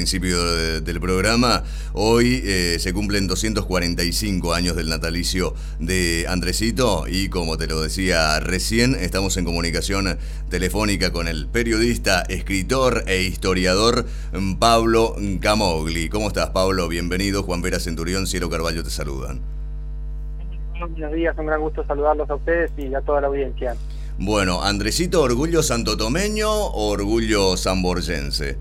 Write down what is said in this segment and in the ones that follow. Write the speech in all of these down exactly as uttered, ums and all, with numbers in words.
principio de, del programa, hoy eh, se cumplen doscientos cuarenta y cinco años del natalicio de Andresito y como te lo decía recién, estamos en comunicación telefónica con el periodista, escritor e historiador Pablo Camogli. ¿Cómo estás, Pablo? Bienvenido. Juan Vera Centurión, Cielo Carvalho te saludan. Buenos días, un gran gusto saludarlos a ustedes y a toda la audiencia. Bueno, Andresito, ¿orgullo santotomeño o orgullo samborgense?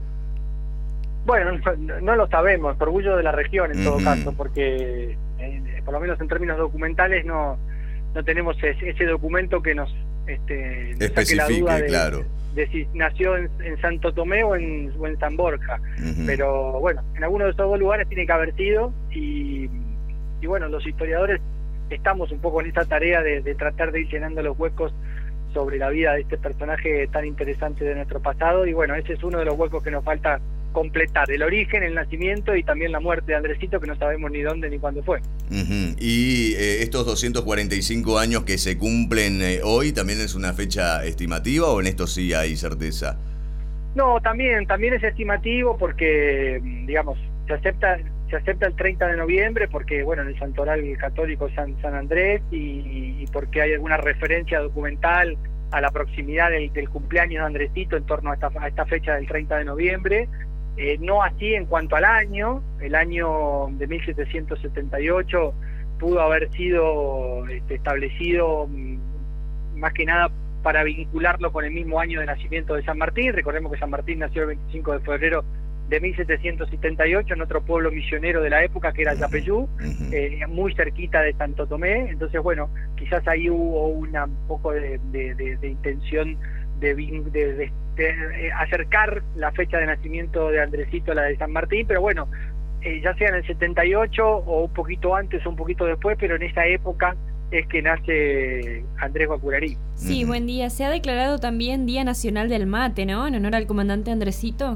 Bueno, no, no lo sabemos, orgullo de la región en uh-huh. todo caso, porque eh, por lo menos en términos documentales no no tenemos ese, ese documento que nos, este, nos saque la duda de, claro. de si nació en, en Santo Tomé o en, o en San Borja. Uh-huh. Pero bueno, en alguno de esos dos lugares tiene que haber sido y, y bueno, los historiadores estamos un poco en esta tarea de, de tratar de ir llenando los huecos sobre la vida de este personaje tan interesante de nuestro pasado y bueno, ese es uno de los huecos que nos falta completar, el origen, el nacimiento y también la muerte de Andresito, que no sabemos ni dónde ni cuándo fue. Uh-huh. Y eh, estos doscientos cuarenta y cinco años que se cumplen eh, hoy, ¿también es una fecha estimativa o en esto sí hay certeza? No, también, también es estimativo porque, digamos, se acepta se acepta el treinta de noviembre porque, bueno, en el santoral católico San, San Andrés y, y porque hay alguna referencia documental a la proximidad del, del cumpleaños de Andresito en torno a esta, a esta fecha del treinta de noviembre. Eh, no así en cuanto al año, el año de mil setecientos setenta y ocho pudo haber sido este, establecido más que nada para vincularlo con el mismo año de nacimiento de San Martín. Recordemos que San Martín nació el veinticinco de febrero de mil setecientos setenta y ocho en otro pueblo misionero de la época que era Yapeyú, uh-huh. eh, muy cerquita de Santo Tomé. Entonces bueno, quizás ahí hubo una, un poco de, de, de, de intención de, de, de, de, de acercar la fecha de nacimiento de Andresito a la de San Martín, pero bueno, eh, ya sea en el setenta y ocho o un poquito antes o un poquito después, pero en esa época es que nace Andrés Guacurarí. Sí, uh-huh. Buen día. Se ha declarado también Día Nacional del Mate, ¿no? En honor al comandante Andresito.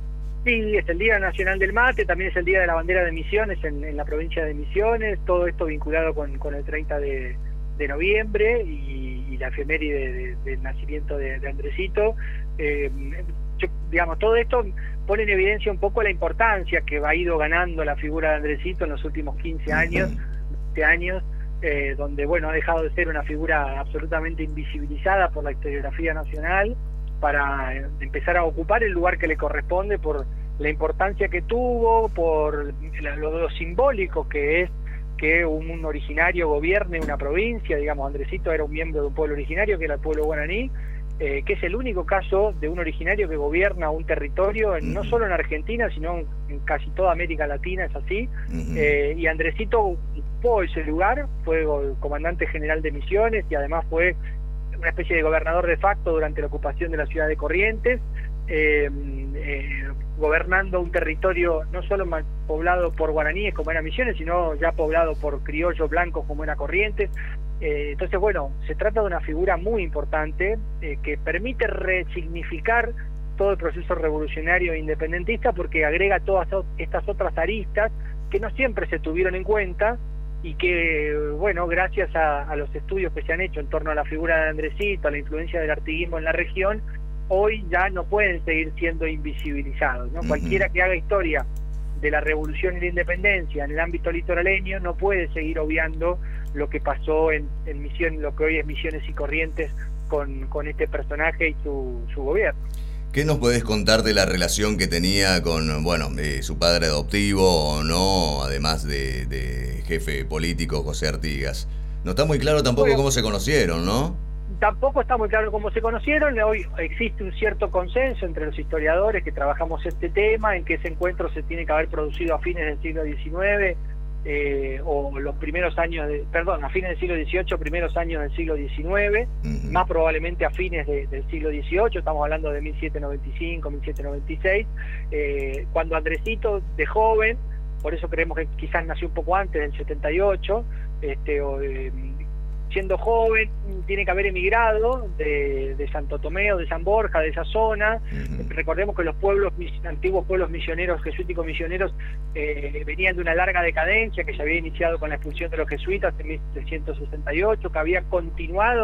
Sí, es el Día Nacional del Mate, también es el Día de la Bandera de Misiones en, en la provincia de Misiones, todo esto vinculado con, con el treinta de noviembre y, y la efeméride de, de, del nacimiento de, de Andresito. Eh, yo, digamos, todo esto pone en evidencia un poco la importancia que ha ido ganando la figura de Andresito en los últimos quince años, veinte años, eh, donde bueno ha dejado de ser una figura absolutamente invisibilizada por la historiografía nacional, para empezar a ocupar el lugar que le corresponde por la importancia que tuvo, por lo, lo simbólico que es que un, un originario gobierne una provincia. Digamos, Andresito era un miembro de un pueblo originario, que era el pueblo guaraní, eh, que es el único caso de un originario que gobierna un territorio, en, no solo en Argentina, sino en, en casi toda América Latina, es así. Uh-huh. eh, y Andresito ocupó ese lugar, fue comandante general de Misiones y además fue una especie de gobernador de facto durante la ocupación de la ciudad de Corrientes, eh, eh, gobernando un territorio no solo mal poblado por guaraníes como era Misiones, sino ya poblado por criollos blancos como era Corrientes. Eh, entonces, bueno, se trata de una figura muy importante eh, que permite resignificar todo el proceso revolucionario e independentista porque agrega todas estas otras aristas que no siempre se tuvieron en cuenta y que, bueno, gracias a, a los estudios que se han hecho en torno a la figura de Andresito, a la influencia del artiguismo en la región, hoy ya no pueden seguir siendo invisibilizados, ¿no? Uh-huh. Cualquiera que haga historia de la revolución y la independencia en el ámbito litoraleño no puede seguir obviando lo que pasó en, en Misiones, lo que hoy es Misiones y Corrientes con, con este personaje y su, su gobierno. ¿Qué nos podés contar de la relación que tenía con, bueno, eh, su padre adoptivo o no, además de, de jefe político José Artigas? No está muy claro tampoco bueno, cómo se conocieron, ¿no? Tampoco está muy claro cómo se conocieron. Hoy existe un cierto consenso entre los historiadores que trabajamos este tema, en que ese encuentro se tiene que haber producido a fines del siglo diecinueve, eh, o los primeros años, de, perdón, a fines del siglo dieciocho, primeros años del siglo diecinueve, uh-huh. más probablemente a fines de, del siglo dieciocho, estamos hablando de mil setecientos noventa y cinco, mil setecientos noventa y seis, eh, cuando Andresito, de joven, por eso creemos que quizás nació un poco antes del setenta y ocho, este, o, eh, siendo joven, tiene que haber emigrado de, de Santo Tomé o de San Borja, de esa zona. Uh-huh. Recordemos que los pueblos, antiguos pueblos misioneros, jesuíticos misioneros, eh, venían de una larga decadencia que se había iniciado con la expulsión de los jesuitas en mil setecientos sesenta y ocho, que había continuado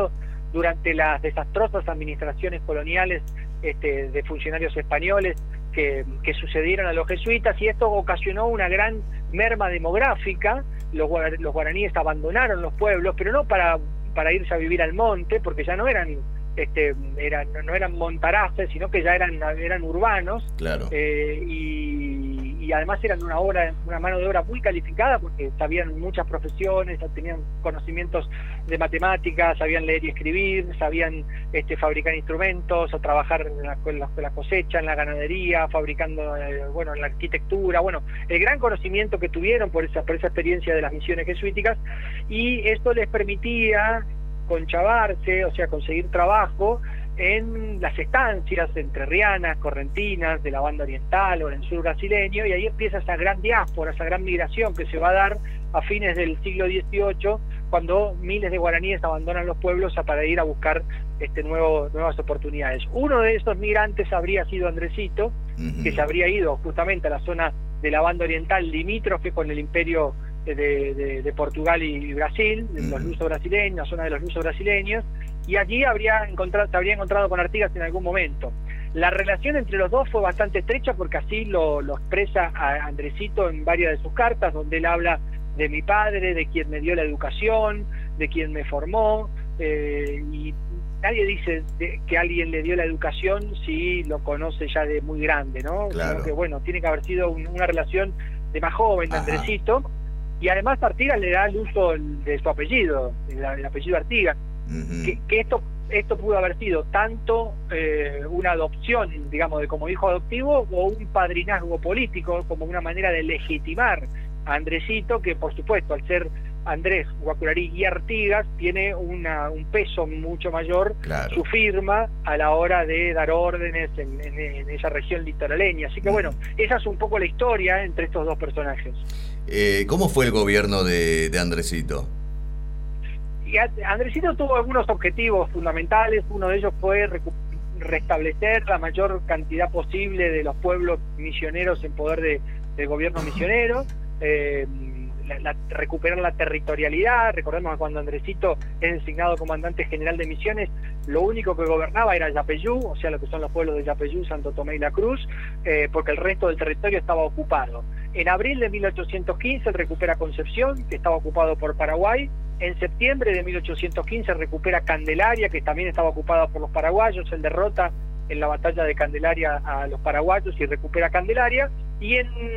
durante las desastrosas administraciones coloniales este, de funcionarios españoles que, que sucedieron a los jesuitas, y esto ocasionó una gran merma demográfica. Los, los guaraníes abandonaron los pueblos, pero no para, para irse a vivir al monte, porque ya no eran... Este, eran, no eran montaraces, sino que ya eran, eran urbanos, claro. eh, y, y además eran una obra, una mano de obra muy calificada, porque sabían muchas profesiones, tenían conocimientos de matemáticas, sabían leer y escribir, sabían este, fabricar instrumentos, o trabajar en la, en la, en la cosecha, en la ganadería, fabricando, eh, bueno, en la arquitectura, bueno, el gran conocimiento que tuvieron por esa, por esa experiencia de las misiones jesuíticas, y esto les permitía conchavarse, o sea, conseguir trabajo en las estancias entrerrianas, correntinas, de la banda oriental o en el sur brasileño, y ahí empieza esa gran diáspora, esa gran migración que se va a dar a fines del siglo dieciocho, cuando miles de guaraníes abandonan los pueblos para ir a buscar este nuevo, nuevas oportunidades. Uno de esos migrantes habría sido Andresito, uh-huh. que se habría ido justamente a la zona de la banda oriental limítrofe con el imperio De, de, de Portugal y Brasil, de los lusos brasileños, la zona de los lusos brasileños, y allí habría encontrado, se habría encontrado con Artigas en algún momento. La relación entre los dos fue bastante estrecha, porque así lo, lo expresa a Andresito en varias de sus cartas, donde él habla de mi padre, de quien me dio la educación, de quien me formó, eh, y nadie dice de, que alguien le dio la educación si lo conoce ya de muy grande, ¿no? Claro. Sino que, bueno, tiene que haber sido un, una relación de más joven de Andresito. Y además Artigas le da el uso de su apellido, el, el apellido Artigas, uh-huh. que, que esto esto pudo haber sido tanto eh, una adopción, digamos, de como hijo adoptivo, o un padrinazgo político, como una manera de legitimar a Andresito, que por supuesto, al ser Andrés Guacurarí y Artigas, tiene una, un peso mucho mayor, claro. su firma a la hora de dar órdenes en, en, en esa región litoraleña. Así que bueno, esa es un poco la historia entre estos dos personajes. Eh, ¿Cómo fue el gobierno de, de Andresito? Y Andresito tuvo algunos objetivos fundamentales. Uno de ellos fue restablecer la mayor cantidad posible de los pueblos misioneros en poder de, del gobierno misionero, eh, la, la, recuperar la territorialidad. Recordemos que cuando Andresito es designado comandante general de misiones, lo único que gobernaba era Yapeyú, o sea, lo que son los pueblos de Yapeyú, Santo Tomé y La Cruz, eh, porque el resto del territorio estaba ocupado. En abril de mil ochocientos quince él recupera Concepción, que estaba ocupado por Paraguay. En septiembre de mil ochocientos quince recupera Candelaria, que también estaba ocupada por los paraguayos. Él derrota en la batalla de Candelaria a los paraguayos y recupera Candelaria. Y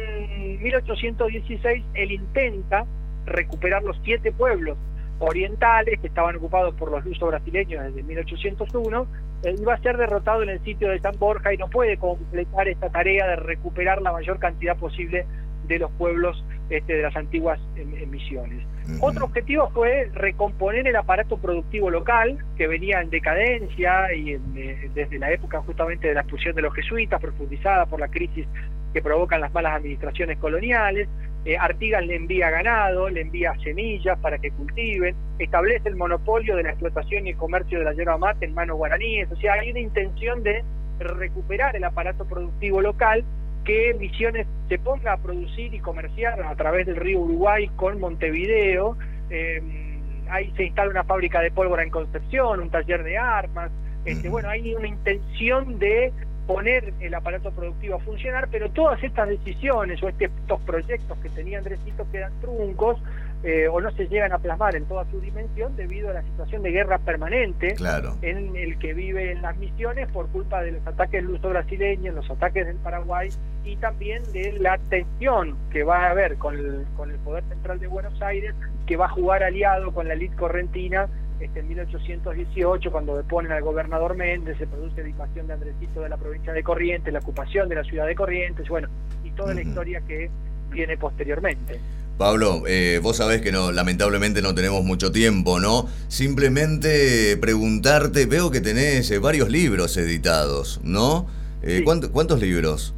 en mil ochocientos dieciséis él intenta recuperar los siete pueblos orientales que estaban ocupados por los lusos brasileños desde mil ochocientos uno. Él va a ser derrotado en el sitio de San Borja y no puede completar esta tarea de recuperar la mayor cantidad posible de los pueblos este, de las antiguas eh, misiones. Uh-huh. Otro objetivo fue recomponer el aparato productivo local, que venía en decadencia y en, eh, desde la época justamente de la expulsión de los jesuitas, profundizada por la crisis que provocan las malas administraciones coloniales. Eh, Artigas le envía ganado, le envía semillas para que cultiven, establece el monopolio de la explotación y el comercio de la yerba mate en manos guaraníes. O sea, hay una intención de recuperar el aparato productivo local, que Misiones se ponga a producir y comerciar a través del río Uruguay con Montevideo. Eh, ahí se instala una fábrica de pólvora en Concepción, un taller de armas. Este, bueno, hay una intención de poner el aparato productivo a funcionar, pero todas estas decisiones o este, estos proyectos que tenía Andresito quedan truncos, eh, o no se llegan a plasmar en toda su dimensión debido a la situación de guerra permanente, claro, en el que vive en las Misiones por culpa de los ataques luso-brasileños, los ataques del Paraguay y también de la tensión que va a haber con el, con el Poder Central de Buenos Aires, que va a jugar aliado con la élite correntina. Este, en mil ochocientos dieciocho, cuando deponen al gobernador Méndez, se produce la invasión de Andresito de la provincia de Corrientes, la ocupación de la ciudad de Corrientes, bueno, y toda uh-huh. la historia que viene posteriormente. Pablo, eh, vos sabés que no, lamentablemente no tenemos mucho tiempo, ¿no? Simplemente preguntarte, veo que tenés eh, varios libros editados, ¿no? Eh, sí. ¿cuánto, ¿Cuántos libros?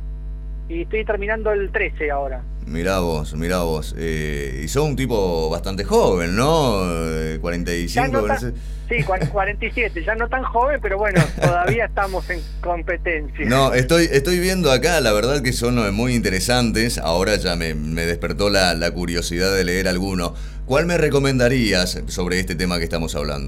Y estoy terminando el trece ahora. Mirá vos, mirá vos. Eh, y sos un tipo bastante joven, ¿no? Eh, cuarenta y cinco. No tan, sí, cuarenta y siete. Ya no tan joven, pero bueno, todavía estamos en competencia. No, estoy estoy viendo acá, la verdad que son muy interesantes. Ahora ya me, me despertó la, la curiosidad de leer alguno. ¿Cuál me recomendarías sobre este tema que estamos hablando?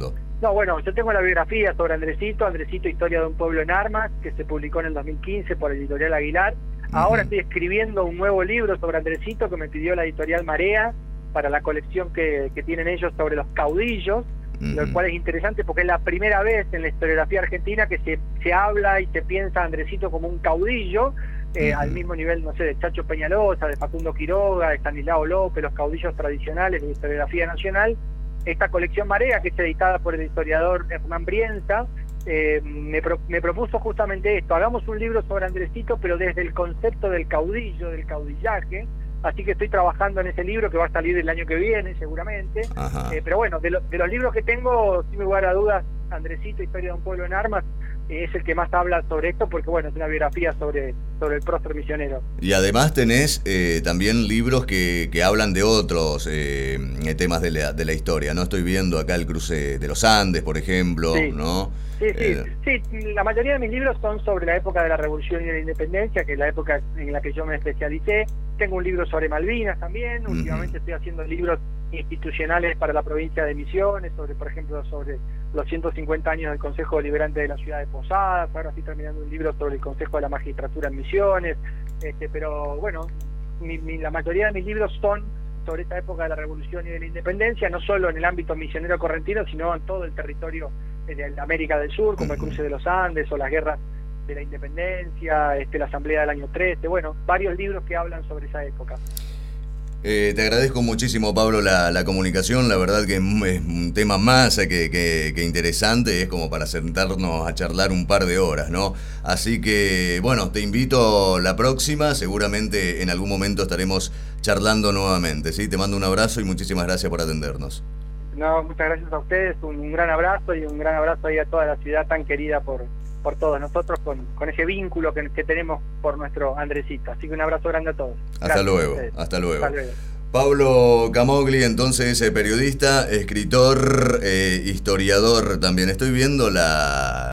No, bueno, yo tengo la biografía sobre Andresito, Andresito, Historia de un pueblo en armas, que se publicó en el dos mil quince por Editorial Aguilar. Ahora uh-huh. estoy escribiendo un nuevo libro sobre Andresito que me pidió la Editorial Marea para la colección que, que tienen ellos sobre los caudillos, uh-huh. lo cual es interesante porque es la primera vez en la historiografía argentina que se, se habla y se piensa a Andresito como un caudillo, eh, uh-huh. al mismo nivel, no sé, de Chacho Peñalosa, de Facundo Quiroga, de Estanislao López, los caudillos tradicionales de la historiografía nacional. Esta colección Marea, que es editada por el historiador Hernán Brienza, eh, me, pro, me propuso justamente esto: hagamos un libro sobre Andresito, pero desde el concepto del caudillo, del caudillaje. Así que estoy trabajando en ese libro que va a salir el año que viene, seguramente. Eh, pero bueno, de, lo, de los libros que tengo, sin lugar a dudas, Andresito, Historia de un pueblo en armas, eh, es el que más habla sobre esto, porque bueno, es una biografía sobre, sobre el prócer misionero. Y además tenés eh, también libros que, que hablan de otros eh, temas de la, de la historia, ¿no? Estoy viendo acá el cruce de los Andes, por ejemplo, sí. ¿no? Sí, sí, eh... sí, la mayoría de mis libros son sobre la época de la Revolución y de la Independencia, que es la época en la que yo me especialicé. Tengo un libro sobre Malvinas también, últimamente uh-huh. estoy haciendo libros institucionales para la provincia de Misiones, sobre, por ejemplo, sobre los ciento cincuenta años del Consejo Deliberante de la ciudad de Posadas. Ahora estoy terminando un libro sobre el Consejo de la Magistratura en Misiones, este, pero bueno, mi, mi, la mayoría de mis libros son sobre esta época de la Revolución y de la Independencia, no solo en el ámbito misionero correntino, sino en todo el territorio de América del Sur, como uh-huh. el cruce de los Andes o las guerras de la Independencia, este, la Asamblea del año trece, bueno, varios libros que hablan sobre esa época. Eh, te agradezco muchísimo, Pablo, la, la comunicación. La verdad que es un tema más que, que, que interesante, es como para sentarnos a charlar un par de horas, ¿no? Así que, bueno, te invito la próxima, seguramente en algún momento estaremos charlando nuevamente, ¿sí? Te mando un abrazo y muchísimas gracias por atendernos. No, muchas gracias a ustedes, un, un gran abrazo y un gran abrazo ahí a toda la ciudad tan querida por, por todos nosotros, con, con ese vínculo que, que tenemos por nuestro Andresito. Así que un abrazo grande a todos. Hasta luego, hasta luego. Hasta luego. Pablo Camogli, entonces, periodista, escritor, eh, historiador también. Estoy viendo la...